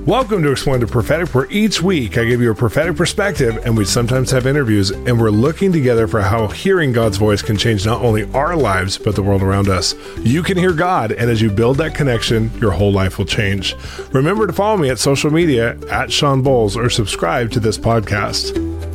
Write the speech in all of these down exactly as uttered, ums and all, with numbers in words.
Welcome to Explain the Prophetic, where each week I give you a prophetic perspective, and we sometimes have interviews, and we're looking together for how hearing God's voice can change not only our lives, but the world around us. You can hear God, and as you build that connection, your whole life will change. Remember to follow me at social media, at Sean Bowles, or subscribe to this podcast.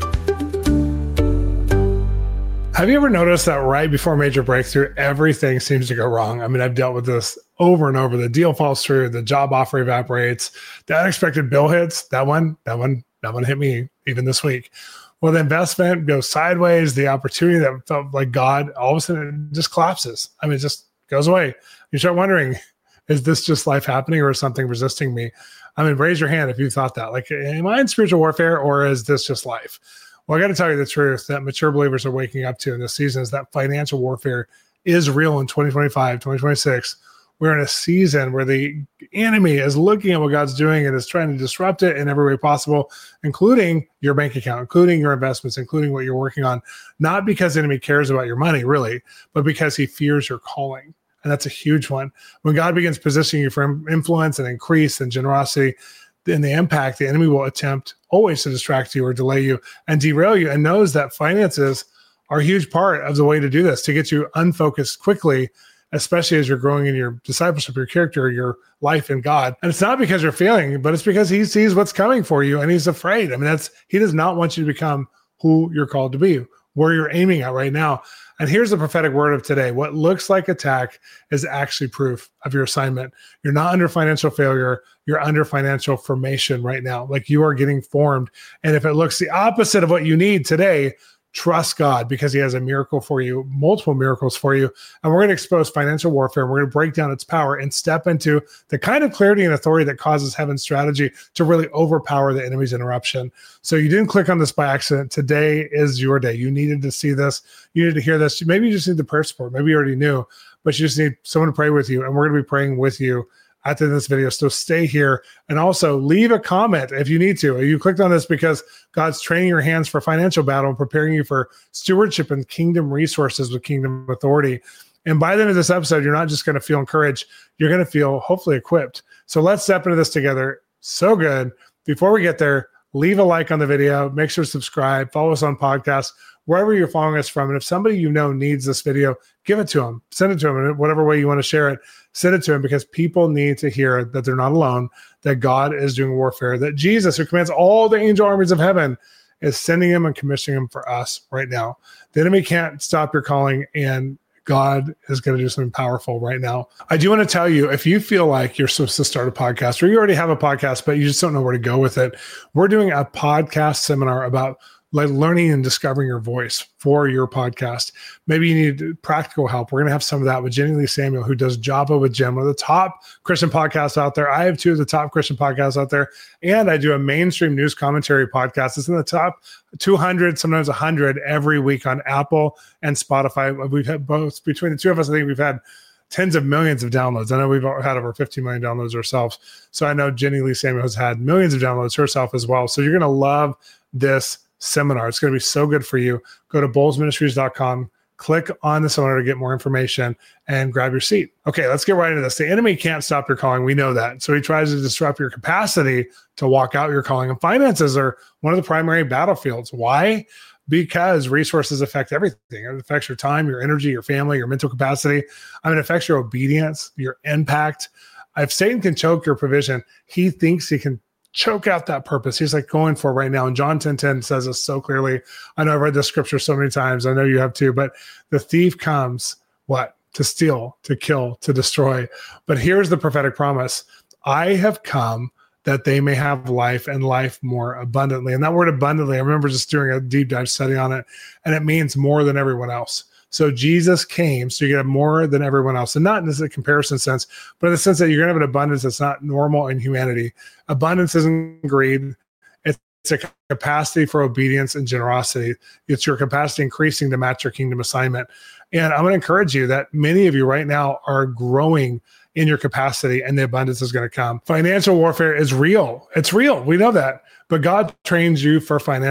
Have you ever noticed that right before major breakthrough, everything seems to go wrong? I mean, I've dealt with this over and over. The deal falls through, the job offer evaporates, the unexpected bill hits. That one, that one, that one hit me even this week. Well, the investment goes sideways. The opportunity that felt like God, all of a sudden it just collapses. I mean, it just goes away. You start wondering, is this just life happening or is something resisting me? I mean, raise your hand if you thought that. Like, am I in spiritual warfare or is this just life? Well, I got to tell you the truth that mature believers are waking up to in this season is that financial warfare is real in twenty twenty-five, twenty twenty-six. We're in a season where the enemy is looking at what God's doing and is trying to disrupt it in every way possible, including your bank account, including your investments, including what you're working on, not because the enemy cares about your money, really, but because he fears your calling. And that's a huge one. When God begins positioning you for influence and increase and generosity, in the impact, the enemy will attempt always to distract you or delay you and derail you, and knows that finances are a huge part of the way to do this, to get you unfocused quickly, especially as you're growing in your discipleship, your character, your life in God. And it's not because you're failing, but it's because he sees what's coming for you and he's afraid. I mean, that's he does not want you to become who you're called to be, where you're aiming at right now. And here's the prophetic word of today. What looks like attack is actually proof of your assignment. You're not under financial failure. You're under financial formation right now. Like, you are getting formed. And if it looks the opposite of what you need today, trust God, because he has a miracle for you, multiple miracles for you. And we're going to expose financial warfare. And we're going to break down its power and step into the kind of clarity and authority that causes heaven's strategy to really overpower the enemy's interruption. So you didn't click on this by accident. Today is your day. You needed to see this. You needed to hear this. Maybe you just need the prayer support. Maybe you already knew, but you just need someone to pray with you. And we're going to be praying with you at the end of this video. So stay here and also leave a comment if you need to. You clicked on this because God's training your hands for financial battle and preparing you for stewardship and kingdom resources with kingdom authority. And by the end of this episode, you're not just going to feel encouraged. You're going to feel hopefully equipped. So let's step into this together. So good. Before we get there, leave a like on the video. Make sure to subscribe. Follow us on podcasts, wherever you're following us from. And if somebody you know needs this video, give it to them. Send it to them in whatever way you want to share it. Send it to them, because people need to hear that they're not alone, that God is doing warfare, that Jesus, who commands all the angel armies of heaven, is sending them and commissioning them for us right now. The enemy can't stop your calling, and God is going to do something powerful right now. I do want to tell you, if you feel like you're supposed to start a podcast, or you already have a podcast, but you just don't know where to go with it, we're doing a podcast seminar about like learning and discovering your voice for your podcast. Maybe you need practical help. We're going to have some of that with Jenny Lee Samuel, who does Java with Jen, one of the top Christian podcasts out there. I have two of the top Christian podcasts out there, and I do a mainstream news commentary podcast. It's in the top two hundred, sometimes one hundred every week on Apple and Spotify. We've had both, between the two of us, I think we've had tens of millions of downloads. I know we've had over fifty million downloads ourselves. So I know Jenny Lee Samuel has had millions of downloads herself as well. So you're going to love this seminar. It's going to be so good for you. Go to bowles ministries dot com, click on the seminar to get more information, and grab your seat. Okay, let's get right into this. The enemy can't stop your calling. We know that. So he tries to disrupt your capacity to walk out your calling. And finances are one of the primary battlefields. Why? Because resources affect everything. It affects your time, your energy, your family, your mental capacity. I mean, it affects your obedience, your impact. If Satan can choke your provision, he thinks he can choke out that purpose. He's like going for it right now. And John ten ten says this so clearly. I know I've read this scripture so many times. I know you have too, but the thief comes, what? To steal, to kill, to destroy. But here's the prophetic promise. I have come that they may have life and life more abundantly. And that word abundantly, I remember just doing a deep dive study on it, and it means more than everyone else. So Jesus came so you get more than everyone else. And not in a comparison sense, but in the sense that you're going to have an abundance that's not normal in humanity. Abundance isn't greed. It's a capacity for obedience and generosity. It's your capacity increasing to match your kingdom assignment. And I'm going to encourage you that many of you right now are growing in your capacity, and the abundance is going to come. Financial warfare is real. It's real. We know that. But God trains you for financial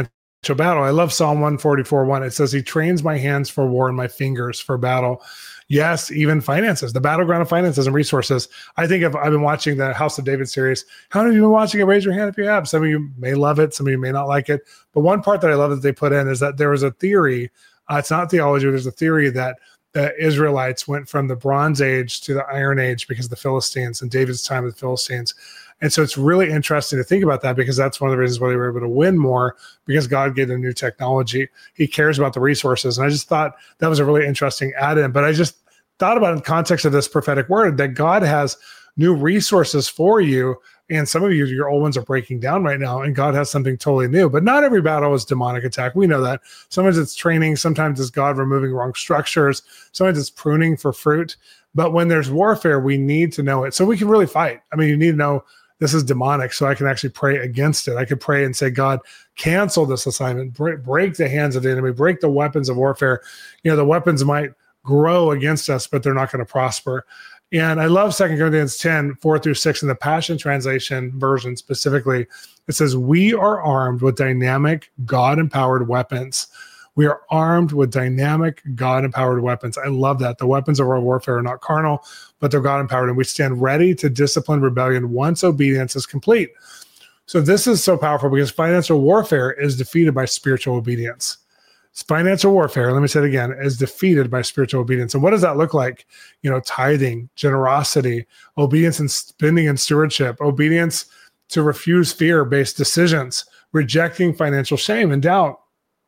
to battle. I love Psalm one forty-four one. It says, he trains my hands for war and my fingers for battle. Yes, even finances, the battleground of finances and resources. I think if I've been watching the House of David series. How many of you been watching it? Raise your hand if you have. Some of you may love it. Some of you may not like it. But one part that I love that they put in is that there was a theory. Uh, it's not theology. But there's a theory that the Israelites went from the Bronze Age to the Iron Age because of the Philistines and David's time with the Philistines. And so it's really interesting to think about that, because that's one of the reasons why they were able to win more, because God gave them new technology. He cares about the resources. And I just thought that was a really interesting add-in. But I just thought about it in context of this prophetic word, that God has new resources for you. And some of you, your old ones are breaking down right now, and God has something totally new. But not every battle is demonic attack. We know that. Sometimes it's training. Sometimes it's God removing wrong structures. Sometimes it's pruning for fruit. But when there's warfare, we need to know it so we can really fight. I mean, you need to know this is demonic, so I can actually pray against it. I could pray and say, God, cancel this assignment, break, break the hands of the enemy, break the weapons of warfare. You know, the weapons might grow against us, but they're not going to prosper. And I love Second Corinthians ten, four through six in the Passion Translation version specifically. It says, we are armed with dynamic, God-empowered weapons. We are armed with dynamic, God-empowered weapons. I love that. The weapons of our warfare are not carnal, but they're God-empowered, and we stand ready to discipline rebellion once obedience is complete. So this is so powerful, because financial warfare is defeated by spiritual obedience. Financial warfare, let me say it again, is defeated by spiritual obedience. And what does that look like? You know, tithing, generosity, obedience and spending and stewardship, obedience to refuse fear-based decisions, rejecting financial shame and doubt,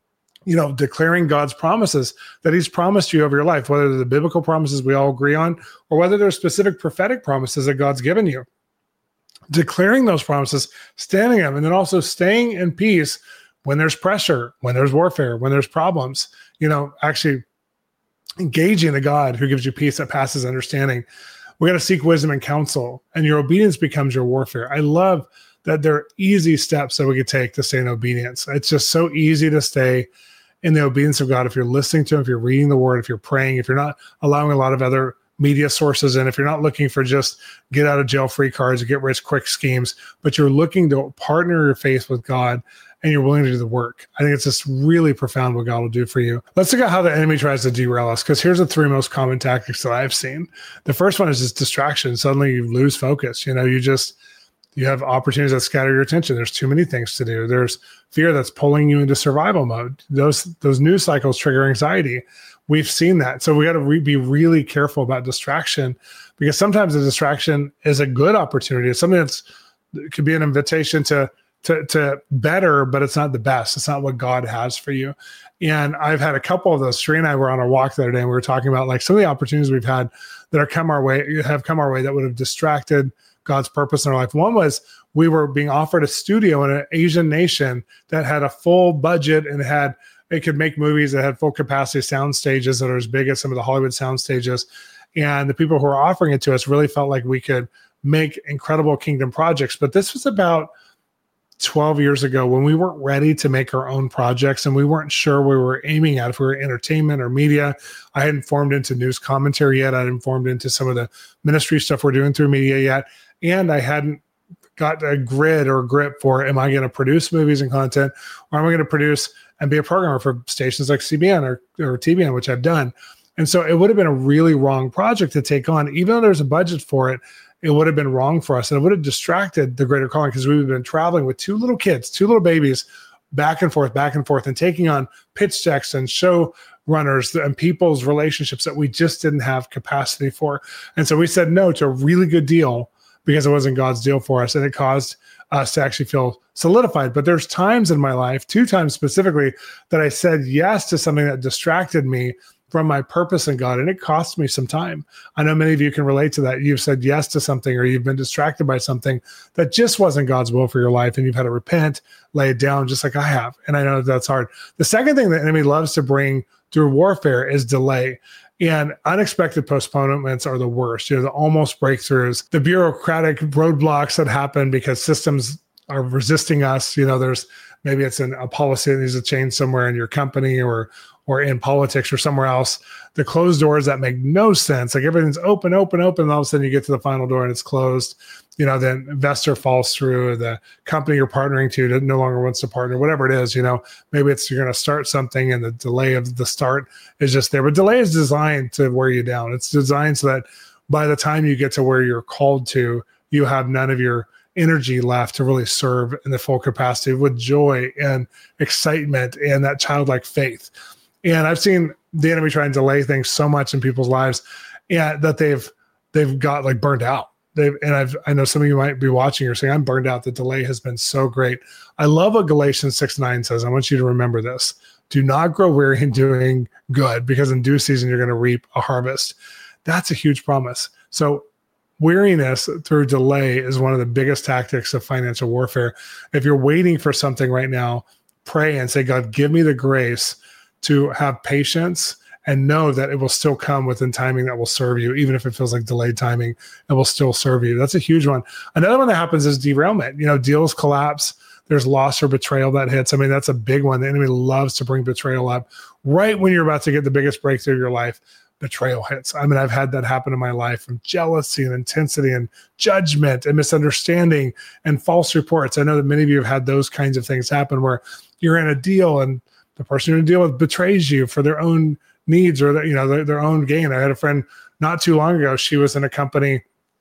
you know, declaring God's promises that he's promised you over your life, whether they're the biblical promises we all agree on, or whether they're specific prophetic promises that God's given you. Declaring those promises, standing them, and then also staying in peace when there's pressure, when there's warfare, when there's problems, you know, actually engaging a God who gives you peace that passes understanding. We got to seek wisdom and counsel, and your obedience becomes your warfare. I love that there are easy steps that we could take to stay in obedience. It's just so easy to stay in the obedience of God if you're listening to him, if you're reading the word, if you're praying, if you're not allowing a lot of other media sources in, if you're not looking for just get out of jail free cards or get rich quick schemes, but you're looking to partner your faith with God and you're willing to do the work. I think it's just really profound what God will do for you. Let's look at how the enemy tries to derail us, because here's the three most common tactics that I've seen. The first one is just distraction. Suddenly you lose focus. You know, you just, you have opportunities that scatter your attention. There's too many things to do. There's fear that's pulling you into survival mode. Those, those news cycles trigger anxiety. We've seen that. So we got to re- be really careful about distraction, because sometimes a distraction is a good opportunity. It's something that's, it could be an invitation to, to, to better, but it's not the best. It's not what God has for you. And I've had a couple of those. Sheree and I were on a walk the other day, and we were talking about like some of the opportunities we've had that are come our way, have come our way that would have distracted God's purpose in our life. One was we were being offered a studio in an Asian nation that had a full budget and had, it could make movies that had full capacity sound stages that are as big as some of the Hollywood sound stages. And the people who were offering it to us really felt like we could make incredible kingdom projects. But this was about twelve years ago when we weren't ready to make our own projects, and we weren't sure we were aiming at, if we were entertainment or media. I hadn't formed into news commentary yet. I hadn't formed into some of the ministry stuff we're doing through media yet. And I hadn't got a grid or grip for, am I going to produce movies and content, or am I going to produce and be a programmer for stations like C B N or, or T B N, which I've done. And so it would have been a really wrong project to take on. Even though there's a budget for it, it would have been wrong for us. And it would have distracted the greater calling, because we've been traveling with two little kids, two little babies, back and forth, back and forth, and taking on pitch decks and show runners and people's relationships that we just didn't have capacity for. And so we said no to a really good deal because it wasn't God's deal for us. And it caused us to actually feel solidified. But there's times in my life, two times specifically, that I said yes to something that distracted me from my purpose in God, and it cost me some time. I know many of you can relate to that. You've said yes to something, or you've been distracted by something that just wasn't God's will for your life, and you've had to repent, lay it down, just like I have. And I know that's hard. The second thing the enemy loves to bring through warfare is delay. And unexpected postponements are the worst. You know, the almost breakthroughs, the bureaucratic roadblocks that happen because systems are resisting us. You know, there's maybe it's an, a policy that needs to change somewhere in your company, or or in politics or somewhere else, the closed doors that make no sense. Like everything's open, open, open. And all of a sudden you get to the final door and it's closed. You know, the investor falls through, the company you're partnering to no longer wants to partner, whatever it is, you know, maybe it's you're going to start something and the delay of the start is just there. But delay is designed to wear you down. It's designed so that by the time you get to where you're called to, you have none of your energy left to really serve in the full capacity with joy and excitement and that childlike faith. And I've seen the enemy try and delay things so much in people's lives, and that they've they've got like burned out. They've and I've I know some of you might be watching or saying, I'm burned out. The delay has been so great. I love what Galatians six nine says. I want you to remember this. Do not grow weary in doing good, because in due season you're going to reap a harvest. That's a huge promise. So weariness through delay is one of the biggest tactics of financial warfare. If you're waiting for something right now, pray and say, God, give me the grace to have patience and know that it will still come within timing that will serve you. Even if it feels like delayed timing, it will still serve you. That's a huge one. Another one that happens is derailment. You know, deals collapse. There's loss or betrayal that hits. I mean, that's a big one. The enemy loves to bring betrayal up right when you're about to get the biggest breakthrough of your life. Betrayal hits. I mean, I've had that happen in my life, from jealousy and intensity and judgment and misunderstanding and false reports. I know that many of you have had those kinds of things happen where you're in a deal and the person you're in a deal with betrays you for their own needs or their, you know, their, their own gain. I had a friend not too long ago. She was in a company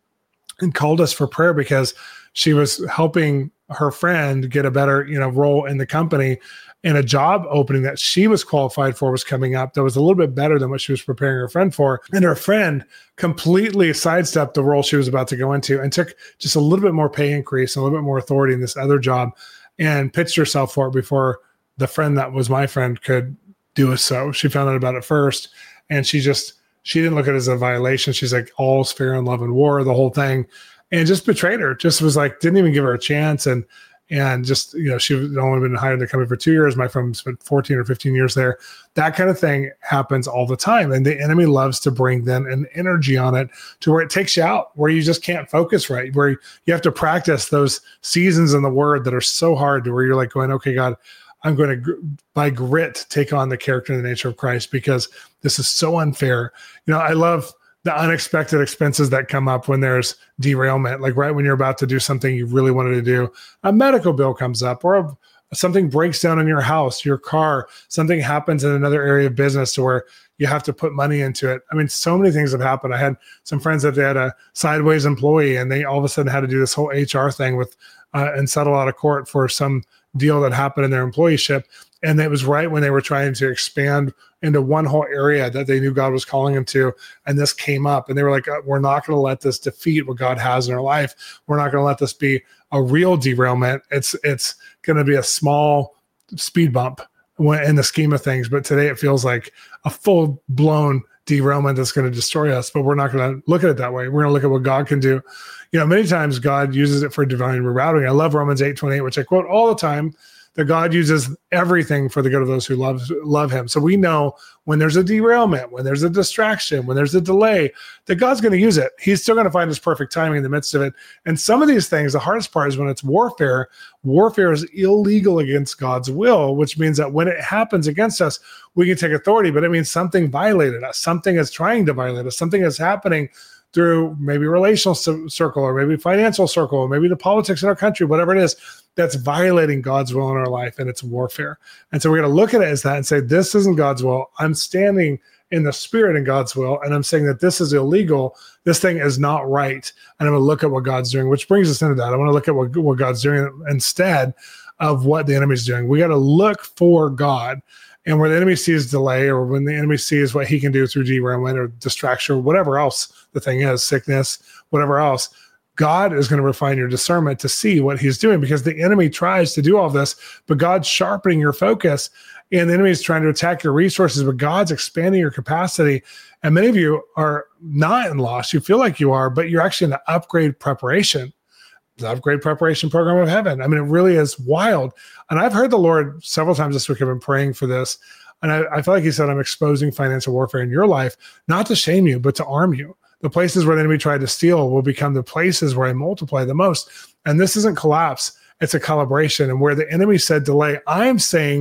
and called us for prayer because she was helping her friend get a better, you know, role in the company. And a job opening that she was qualified for was coming up that was a little bit better than what she was preparing her friend for. And her friend completely sidestepped the role she was about to go into and took just a little bit more pay increase and a little bit more authority in this other job and pitched herself for it before the friend that was my friend could do it. So she found out about it first. And she just, she didn't look at it as a violation. She's like, all's fair in love and war, the whole thing. And just betrayed her, just was like, didn't even give her a chance. And And just, you know, she had only been hired in the company for two years. My friend spent fourteen or fifteen years there. That kind of thing happens all the time. And the enemy loves to bring then an energy on it to where it takes you out, where you just can't focus right, where you have to practice those seasons in the word that are so hard to where you're like going, okay, God, I'm going to, by grit, take on the character and the nature of Christ because this is so unfair. You know, I love the unexpected expenses that come up when there's derailment, like right when you're about to do something you really wanted to do, a medical bill comes up or a, something breaks down in your house, your car, something happens in another area of business to where you have to put money into it. I mean, so many things have happened. I had some friends that they had a sideways employee and they all of a sudden had to do this whole H R thing with uh, and settle out of court for some deal that happened in their employeeship. And it was right when they were trying to expand into one whole area that they knew God was calling them to. And this came up and they were like, we're not going to let this defeat what God has in our life. We're not going to let this be a real derailment. It's, it's going to be a small speed bump in the scheme of things. But today it feels like a full blown derailment that's going to destroy us, but we're not going to look at it that way. We're going to look at what God can do. You know, many times God uses it for divine rerouting. I love Romans eight twenty-eight, which I quote all the time, that God uses everything for the good of those who love, love him. So we know when there's a derailment, when there's a distraction, when there's a delay, that God's going to use it. He's still going to find his perfect timing in the midst of it. And some of these things, the hardest part is when it's warfare. Warfare is illegal against God's will, which means that when it happens against us, we can take authority, but it means something violated us. Something is trying to violate us. Something is happening through maybe relational circle or maybe financial circle or maybe the politics in our country, whatever it is, that's violating God's will in our life, and it's warfare. And so we're going to look at it as that and say, this isn't God's will. I'm standing in the spirit in God's will, and I'm saying that this is illegal. This thing is not right. And I'm going to look at what God's doing, which brings us into that. I want to look at what, what God's doing instead of what the enemy's doing. We got to look for God. And where the enemy sees delay, or when the enemy sees what he can do through derailment or distraction or whatever else the thing is, sickness, whatever else, God is going to refine your discernment to see what he's doing, because the enemy tries to do all this, but God's sharpening your focus, and the enemy is trying to attack your resources, but God's expanding your capacity. And many of you are not in loss. You feel like you are, but you're actually in the upgrade preparation. The upgrade preparation program of heaven. I mean, it really is wild. And I've heard the Lord several times this week. I've been praying for this. And I, I feel like he said, I'm exposing financial warfare in your life, not to shame you, but to arm you. The places where the enemy tried to steal will become the places where I multiply the most. And this isn't collapse. It's a calibration. And where the enemy said delay, I'm saying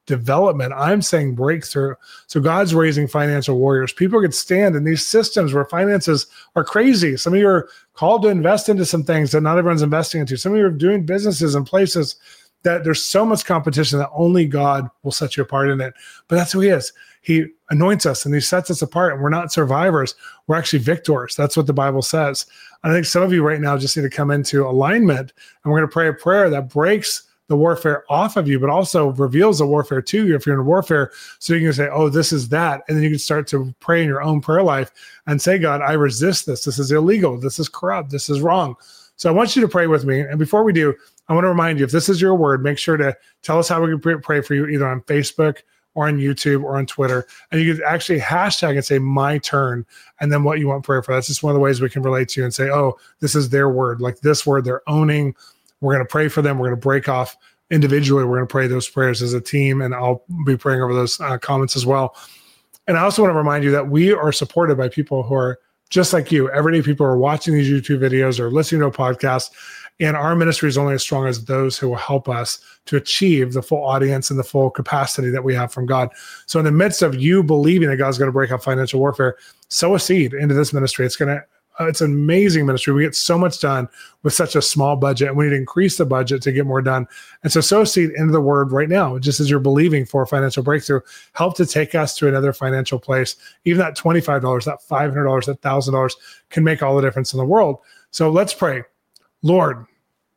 development. I'm saying breakthrough. So God's raising financial warriors. People could stand in these systems where finances are crazy. Some of you are called to invest into some things that not everyone's investing into. Some of you are doing businesses in places that there's so much competition that only God will set you apart in it. But that's who he is. He anoints us and he sets us apart, and we're not survivors. We're actually victors. That's what the Bible says. And I think some of you right now just need to come into alignment, and we're going to pray a prayer that breaks the warfare off of you, but also reveals the warfare to you if you're in warfare. So you can say, oh, this is that. And then you can start to pray in your own prayer life and say, God, I resist this. This is illegal. This is corrupt. This is wrong. So I want you to pray with me. And before we do, I want to remind you, if this is your word, make sure to tell us how we can pray for you, either on Facebook or on YouTube or on Twitter. And you could actually hashtag and say my turn, and then what you want prayer for. That's just one of the ways we can relate to you and say, oh, this is their word. Like this word they're owning. We're going to pray for them. We're going to break off individually. We're going to pray those prayers as a team, and I'll be praying over those uh, comments as well. And I also want to remind you that we are supported by people who are just like you. Everyday people are watching these YouTube videos or listening to a podcast. And our ministry is only as strong as those who will help us to achieve the full audience and the full capacity that we have from God. So in the midst of you believing that God's going to break up financial warfare, sow a seed into this ministry. It's going to, uh, it's an amazing ministry. We get so much done with such a small budget, and we need to increase the budget to get more done. And so sow a seed into the word right now, just as you're believing for a financial breakthrough. Help to take us to another financial place. Even that twenty-five dollars, that five hundred dollars, that one thousand dollars can make all the difference in the world. So let's pray. Lord,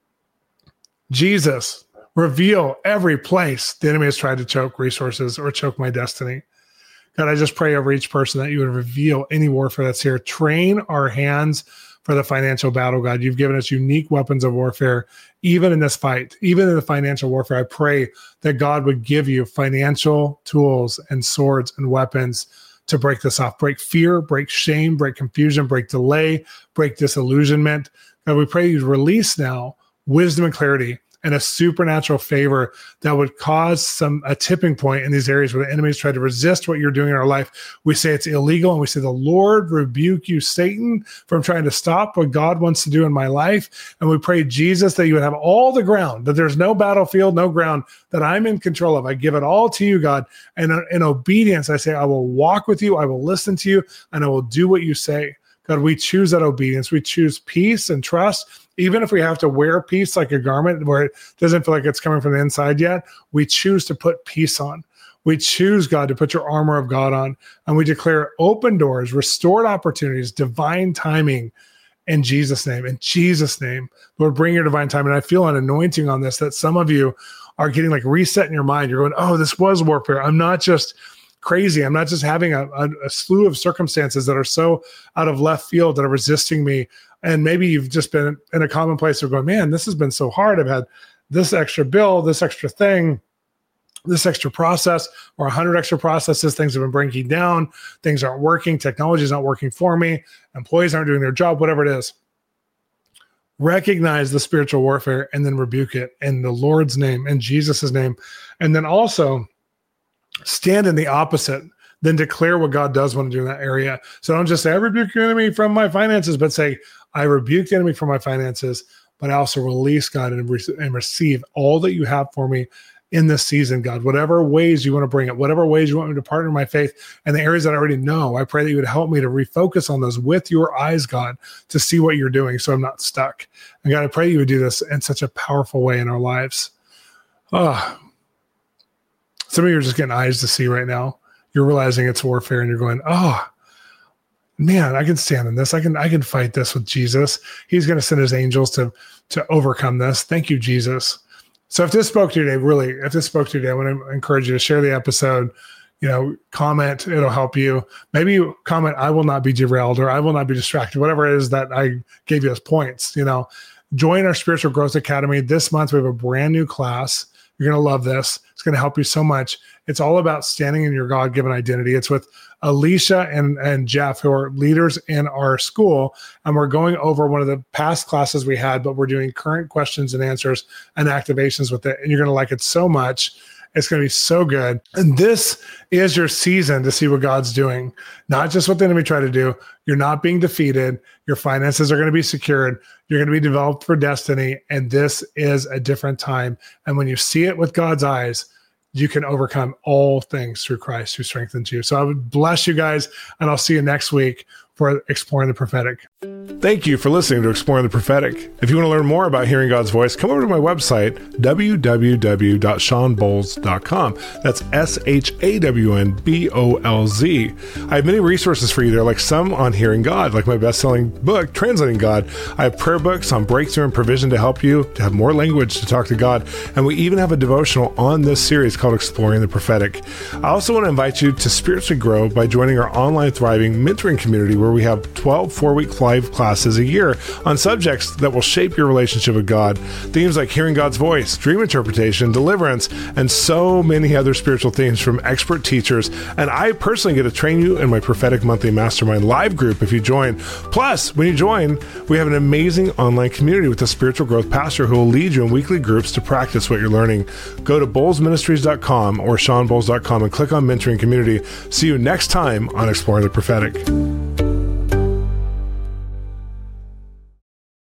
Jesus, reveal every place the enemy has tried to choke resources or choke my destiny. God, I just pray over each person that you would reveal any warfare that's here. Train our hands for the financial battle, God. You've given us unique weapons of warfare, even in this fight, even in the financial warfare. I pray that God would give you financial tools and swords and weapons to break this off, break fear, break shame, break confusion, break delay, break disillusionment. God, we pray you release now wisdom and clarity and a supernatural favor that would cause some a tipping point in these areas where the enemies try to resist what you're doing in our life. We say it's illegal, and we say, the Lord rebuke you, Satan, from trying to stop what God wants to do in my life. And we pray, Jesus, that you would have all the ground, that there's no battlefield, no ground that I'm in control of. I give it all to you, God. And in obedience, I say, I will walk with you, I will listen to you, and I will do what you say. God, we choose that obedience. We choose peace and trust. Even if we have to wear peace like a garment where it doesn't feel like it's coming from the inside yet, we choose to put peace on. We choose, God, to put your armor of God on. And we declare open doors, restored opportunities, divine timing in Jesus' name. In Jesus' name, Lord, bring your divine timing. And I feel an anointing on this, that some of you are getting like reset in your mind. You're going, oh, this was warfare. I'm not just crazy. I'm not just having a, a, a slew of circumstances that are so out of left field that are resisting me. And maybe you've just been in a common place of going, man, this has been so hard. I've had this extra bill, this extra thing, this extra process, or a hundred extra processes. Things have been breaking down. Things aren't working. Technology is not working for me. Employees aren't doing their job, whatever it is. Recognize the spiritual warfare and then rebuke it in the Lord's name, in Jesus' name. And then also stand in the opposite, then declare what God does want to do in that area. So don't just say, I rebuke your enemy from my finances, but say, I rebuke the enemy from my finances, but I also release, God, and, re- and receive all that you have for me in this season, God. Whatever ways you want to bring it, whatever ways you want me to partner in my faith, and the areas that I already know, I pray that you would help me to refocus on those with your eyes, God, to see what you're doing so I'm not stuck. And God, I pray you would do this in such a powerful way in our lives. Oh, some of you are just getting eyes to see right now. You're realizing it's warfare, and you're going, oh, man, I can stand in this. I can I can fight this with Jesus. He's going to send his angels to, to overcome this. Thank you, Jesus. So if this spoke to you today, really, if this spoke to you today, I want to encourage you to share the episode, you know, comment, it'll help you. Maybe you comment, I will not be derailed, or I will not be distracted, whatever it is that I gave you as points, you know. Join our Spiritual Growth Academy. This month, we have a brand new class. You're going to love this. It's going to help you so much. It's all about standing in your God-given identity. It's with Alicia and, and Jeff, who are leaders in our school. And we're going over one of the past classes we had, but we're doing current questions and answers and activations with it. And you're going to like it so much. It's going to be so good. And this is your season to see what God's doing, not just what the enemy tried to do. You're not being defeated. Your finances are going to be secured. You're going to be developed for destiny. And this is a different time. And when you see it with God's eyes, you can overcome all things through Christ who strengthens you. So I would bless you guys, and I'll see you next week for Exploring the Prophetic. Thank you for listening to Exploring the Prophetic. If you want to learn more about hearing God's voice, come over to my website, w w w dot shawn bolz dot com. That's S H A W N B O L Z. I have many resources for you there, like some on hearing God, like my best-selling book, Translating God. I have prayer books on breakthrough and provision to help you to have more language to talk to God. And we even have a devotional on this series called Exploring the Prophetic. I also want to invite you to spiritually grow by joining our online thriving mentoring community, where we have twelve four-week live classes a year on subjects that will shape your relationship with God. Themes like hearing God's voice, dream interpretation, deliverance, and so many other spiritual themes from expert teachers. And I personally get to train you in my Prophetic Monthly Mastermind live group if you join. Plus, when you join, we have an amazing online community with a spiritual growth pastor who will lead you in weekly groups to practice what you're learning. Go to bolz ministries dot com or shawn bolz dot com and click on Mentoring Community. See you next time on Exploring the Prophetic.